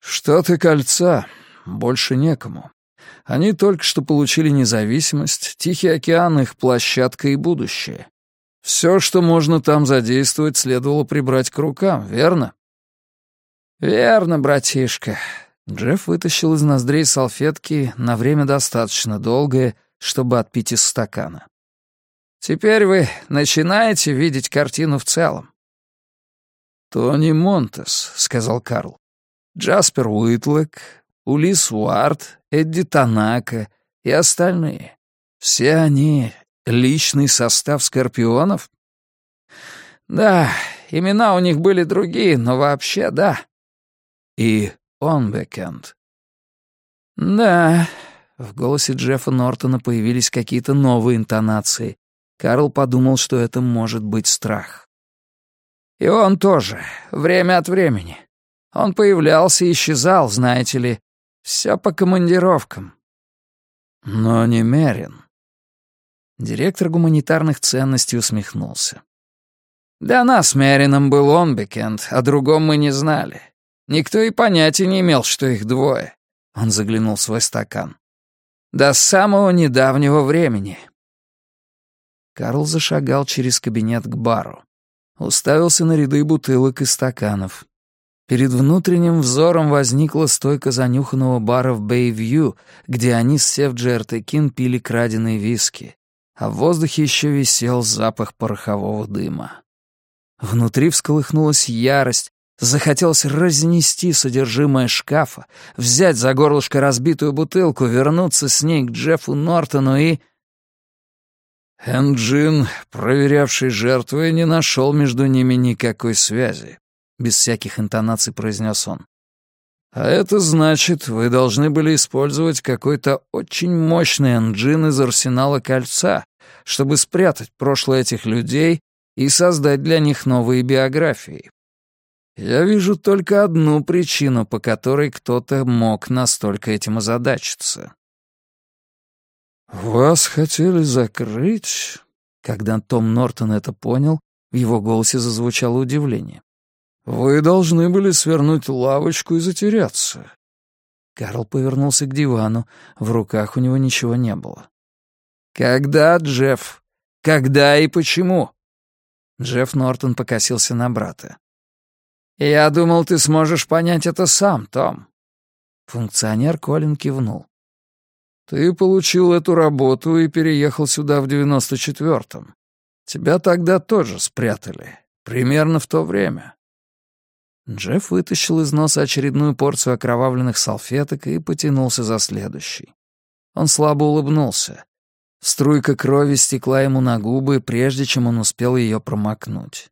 «Штаты Кольца. Больше некому. Они только что получили независимость, Тихий океан — их площадка и будущее. Все, что можно там задействовать, следовало прибрать к рукам, верно?» «Верно, братишка». Джефф вытащил из ноздрей салфетки на время достаточно долгое, чтобы отпить из стакана. «Теперь вы начинаете видеть картину в целом?» «Тони Монтес», — сказал Карл. «Джаспер Уитлок, Улисс Уарт, Эдди Танака и остальные. Все они — личный состав Скорпионов?» «Да, имена у них были другие, но вообще да». «И Онбекенд?» «Да». В голосе Джеффа Нортона появились какие-то новые интонации. Карл подумал, что это может быть страх. «И он тоже, время от времени. Он появлялся и исчезал, знаете ли. Все по командировкам». «Но не Мерин». Директор гуманитарных ценностей усмехнулся. «Для нас с Мерином был Онбекенд, о другом мы не знали. Никто и понятия не имел, что их двое». Он заглянул в свой стакан. «До самого недавнего времени». Карл зашагал через кабинет к бару. Уставился на ряды бутылок и стаканов. Перед внутренним взором возникла стойка занюханного бара в Бэй-Вью, где они с Сев Джертекин пили краденые виски, а в воздухе еще висел запах порохового дыма. Внутри всколыхнулась ярость, захотелось разнести содержимое шкафа, взять за горлышко разбитую бутылку, вернуться с ней к Джеффу Нортону и... Энджин, проверявший жертвы, не нашел между ними никакой связи. Без всяких интонаций произнес он. А это значит, вы должны были использовать какой-то очень мощный энджин из арсенала Кольца, чтобы спрятать прошлое этих людей и создать для них новые биографии. Я вижу только одну причину, по которой кто-то мог настолько этим озадачиться. «Вас хотели закрыть?» Когда Том Нортон это понял, в его голосе зазвучало удивление. «Вы должны были свернуть лавочку и затеряться». Карл повернулся к дивану, в руках у него ничего не было. «Когда, Джефф? Когда и почему?» Джефф Нортон покосился на брата. «Я думал, ты сможешь понять это сам, Том». Функционер Колин кивнул. «Ты получил эту работу и переехал сюда в 94-м. Тебя тогда тоже спрятали. Примерно в то время». Джефф вытащил из носа очередную порцию окровавленных салфеток и потянулся за следующей. Он слабо улыбнулся. Струйка крови стекла ему на губы, прежде чем он успел ее промокнуть.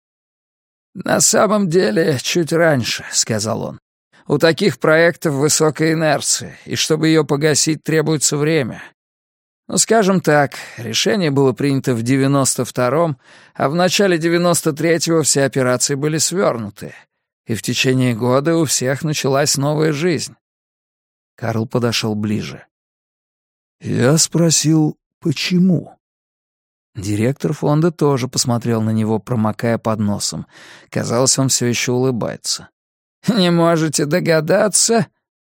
«На самом деле, чуть раньше», — сказал он. «У таких проектов высокая инерция, и чтобы ее погасить, требуется время. Ну, скажем так, решение было принято в 92-м, а в начале 93-го все операции были свернуты, и в течение года у всех началась новая жизнь». Карл подошел ближе. «Я спросил, почему?» Директор фонда тоже посмотрел на него, промокая под носом. Казалось, он все еще улыбается. «Не можете догадаться?»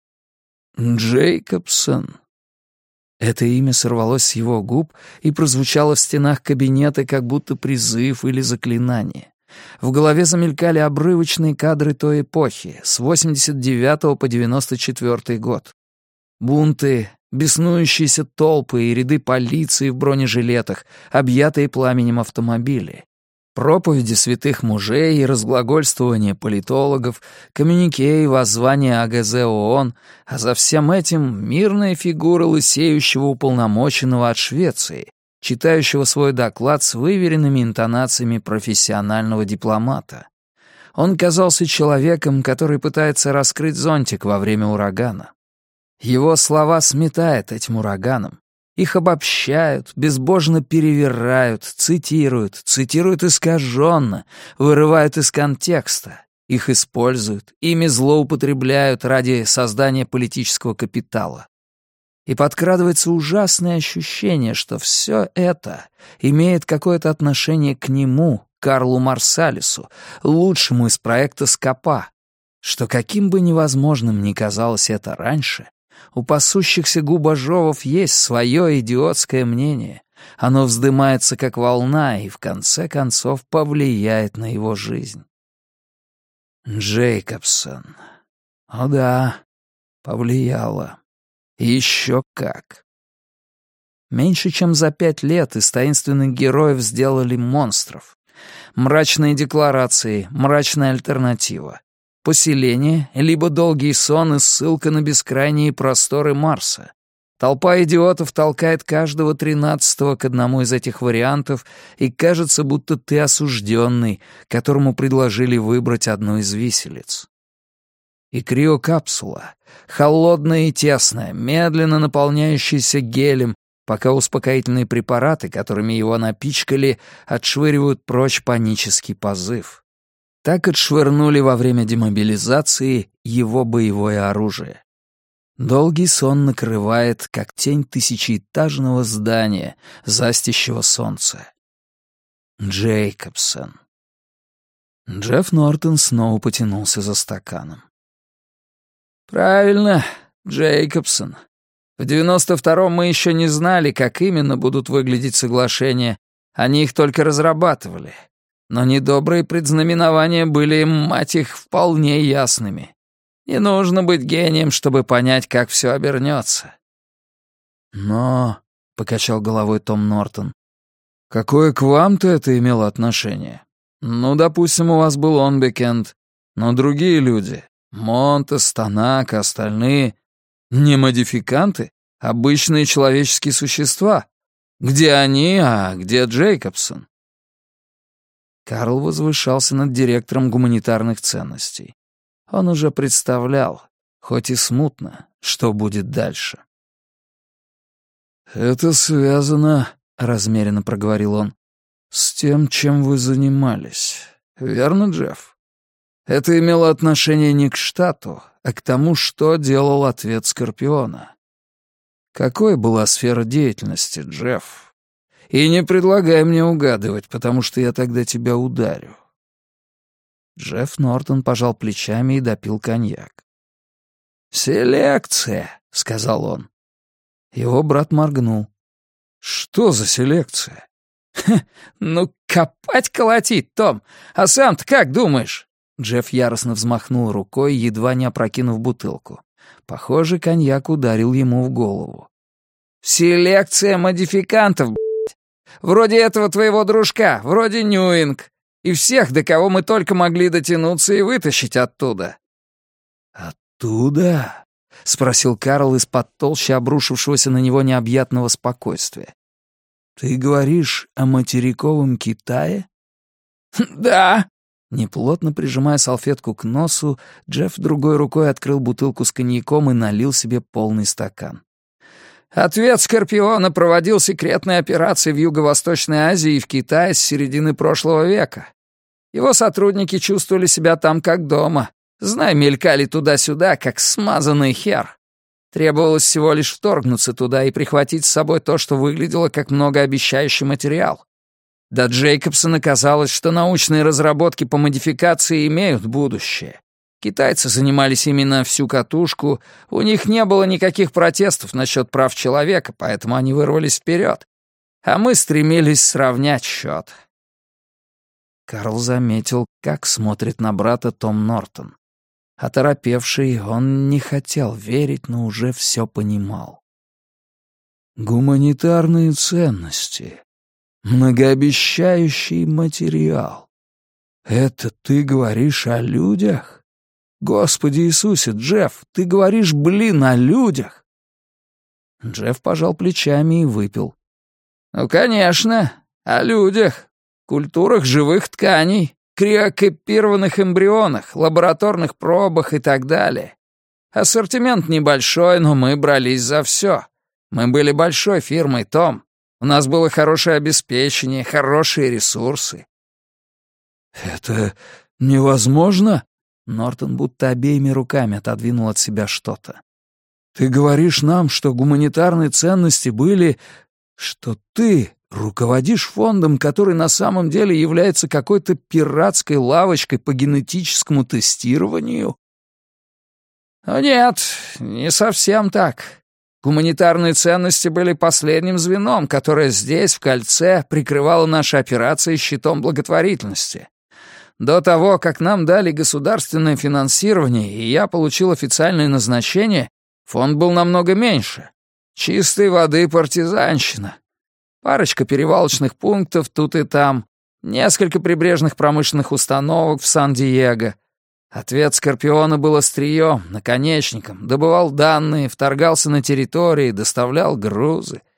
«Джейкобсон». Это имя сорвалось с его губ и прозвучало в стенах кабинета, как будто призыв или заклинание. В голове замелькали обрывочные кадры той эпохи, с 89 по 94 год. Бунты, беснующиеся толпы и ряды полиции в бронежилетах, объятые пламенем автомобили. Проповеди святых мужей и разглагольствования политологов, коммюнике и воззвания АГЗ ООН, а за всем этим мирная фигура лысеющего уполномоченного от Швеции, читающего свой доклад с выверенными интонациями профессионального дипломата. Он казался человеком, который пытается раскрыть зонтик во время урагана. Его слова сметает этим ураганом. Их обобщают, безбожно перевирают, цитируют искаженно, вырывают из контекста. Их используют, ими злоупотребляют ради создания политического капитала. И подкрадывается ужасное ощущение, что все это имеет какое-то отношение к нему, Карлу Марсалису, лучшему из проекта «Скопа». что каким бы невозможным ни казалось это раньше, у пасущихся губожовов есть свое идиотское мнение. Оно вздымается как волна и в конце концов повлияет на его жизнь. Джейкобсон. О да, повлияло. И еще как. Меньше чем за 5 лет из таинственных героев сделали монстров. Мрачные декларации, мрачная альтернатива. Поселение, либо долгий сон и ссылка на бескрайние просторы Марса. Толпа идиотов толкает каждого 13-го к одному из этих вариантов, и кажется, будто ты осужденный, которому предложили выбрать одну из виселиц. И криокапсула, холодная и тесная, медленно наполняющаяся гелем, пока успокоительные препараты, которыми его напичкали, отшвыривают прочь панический позыв. Так отшвырнули во время демобилизации его боевое оружие. Долгий сон накрывает, как тень тысячеэтажного здания, застящего солнце. Джейкобсон. Джефф Нортон снова потянулся за стаканом. «Правильно, Джейкобсон. В 92-м мы еще не знали, как именно будут выглядеть соглашения. Они их только разрабатывали. Но недобрые предзнаменования были, мать их, вполне ясными. Не нужно быть гением, чтобы понять, как все обернется». «Но...» — покачал головой Том Нортон. «Какое к вам-то это имело отношение? Ну, допустим, у вас был Онбекенд, но другие люди, Монтес, Танака, остальные, не модификанты, обычные человеческие существа. Где они, а где Джейкобсон?» Карл возвышался над директором гуманитарных ценностей. Он уже представлял, хоть и смутно, что будет дальше. «Это связано, — размеренно проговорил он, — с тем, чем вы занимались. Верно, Джефф? Это имело отношение не к штату, а к тому, что делал ответ Скорпиона. Какой была сфера деятельности, Джефф? И не предлагай мне угадывать, потому что я тогда тебя ударю». Джефф Нортон пожал плечами и допил коньяк. «Селекция», — сказал он. Его брат моргнул. «Что за селекция?» «Ну, копать-колотить, Том. А сам-то как думаешь?» Джефф яростно взмахнул рукой, едва не опрокинув бутылку. Похоже, коньяк ударил ему в голову. «Селекция модификантов, блядь. Вроде этого твоего дружка, вроде Ньюинг. И всех, до кого мы только могли дотянуться и вытащить оттуда». «Оттуда?» — спросил Карл из-под толщи обрушившегося на него необъятного спокойствия. «Ты говоришь о материковом Китае?» «Да». Неплотно прижимая салфетку к носу, Джефф другой рукой открыл бутылку с коньяком и налил себе полный стакан. «Ответ Скорпиона проводил секретные операции в Юго-Восточной Азии и в Китае с середины прошлого века. Его сотрудники чувствовали себя там как дома, знай, мелькали туда-сюда, как смазанный хер. Требовалось всего лишь вторгнуться туда и прихватить с собой то, что выглядело как многообещающий материал. До Джейкобсона казалось, что научные разработки по модификации имеют будущее. Китайцы занимались именно всю катушку, у них не было никаких протестов насчет прав человека, поэтому они вырвались вперед. А мы стремились сравнять счет. Карл заметил, как смотрит на брата Том Нортон. Оторопевший, он не хотел верить, но уже все понимал. «Гуманитарные ценности. Многообещающий материал. Это ты говоришь о людях? Господи Иисусе, Джефф, ты говоришь, блин, о людях?» Джефф пожал плечами и выпил. «Ну, конечно, о людях, культурах живых тканей, криокопированных эмбрионах, лабораторных пробах и так далее. Ассортимент небольшой, но мы брались за все. Мы были большой фирмой, Том. У нас было хорошее обеспечение, хорошие ресурсы». «Это невозможно?» Нортон будто обеими руками отодвинул от себя что-то. «Ты говоришь нам, что гуманитарные ценности были... что ты руководишь фондом, который на самом деле является какой-то пиратской лавочкой по генетическому тестированию?» Нет, не совсем так. Гуманитарные ценности были последним звеном, которое здесь, в кольце, прикрывало наши операции щитом благотворительности. До того, как нам дали государственное финансирование, и я получил официальное назначение, фонд был намного меньше. Чистой воды партизанщина. Парочка перевалочных пунктов тут и там, несколько прибрежных промышленных установок в Сан-Диего. Ответ «Скорпиона» был острием, наконечником, добывал данные, вторгался на территории, доставлял грузы.